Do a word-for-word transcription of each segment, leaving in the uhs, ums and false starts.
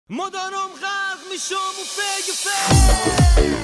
مدارم غرق میشم و فیگ فیگ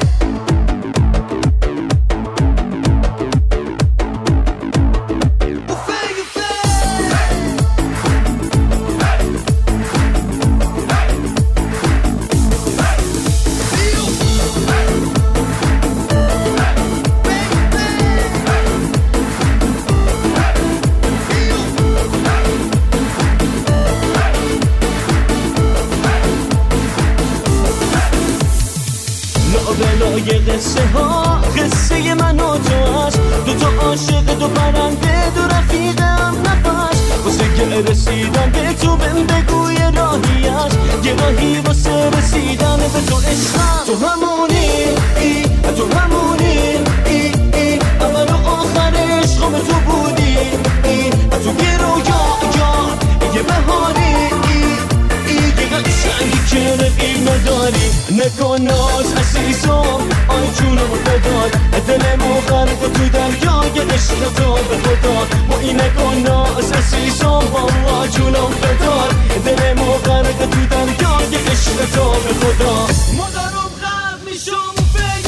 بلای قصه ها قصه من و تو هست، دو تا عاشق دو پرنده دو رفیق هم نفس. واسه که رسیدن به تو بهم بگوی راهی هست، یه راهی واسه رسیدن به تو عشقم. تو همونی ای تو همونی ای ای اول و آخر عشقم تو بودی ای تو گرو یا یا یه بهاری ای ای یه قشنگی که رقیب نداری. نکن ناز عزیزم آی جونم بدار، دلمو غرق تو دریای عشق تو به خدا. با این نکن ناز عزیزم والله جونم بدار، دلمو غرق تو دریای عشق تو به خدا. مدارم غرق میشم و فیگ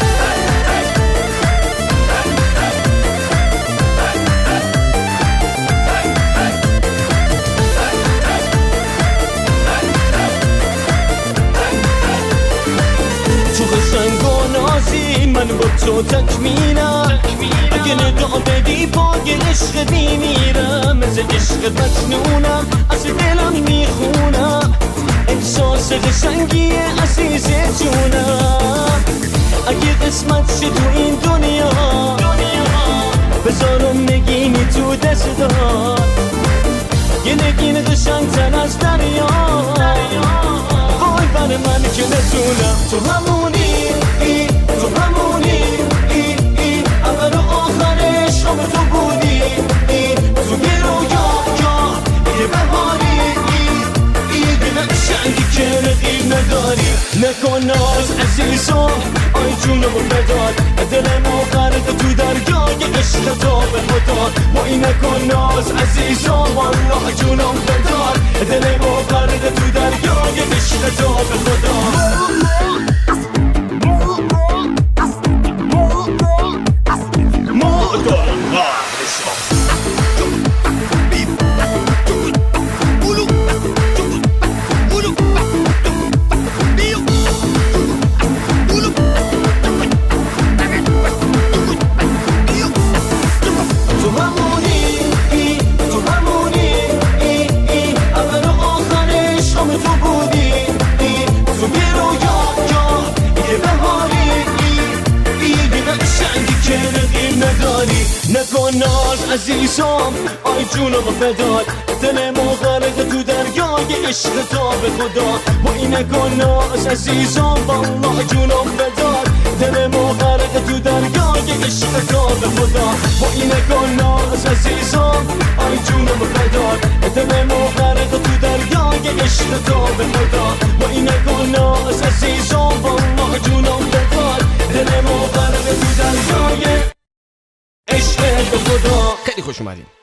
من با تو تکمیلم، اگه نگاه بدی پای عشق میمیرم. مثل عشق مجنونم از دلم میخونم، احساس قشنگی عزیز جونم. اگه قسمت شد تو این دنیا بذارم نگینی تو دستات، یه نگین قشنگتر از دریا. وای بر من که نتونم. تو همونی ای تو همونی ای ای اول و آخر عشقم تو بودی ای تو گرو یا یا یه بهاری ای ای یه قشنگی که رقیب نداری. نکن ناز عزیزم آی جونم بدار، دلمو غرق تو دریای عشق تو به خدا. با این نکن ناز عزیزم والله جونم بدار، دلمو غرق تو دریای عشق تو به خدا. نکن ناز عزیزم آی جونم بدار، دلمو غرق تو دریای عشق تو به خدا. با این نکن ناز عزیزم والله جونم بدار، دلمو غرق تو دریای عشق تو به خدا. با این نکن ناز عزیزم آی جونم بدار، دلمو غرق تو دریای عشق تو به خدا. با این نکن ناز عزیزم والله جونم بدار، دلمو غرق تو دریای عشق به خدا. خیلی خوش اومدین.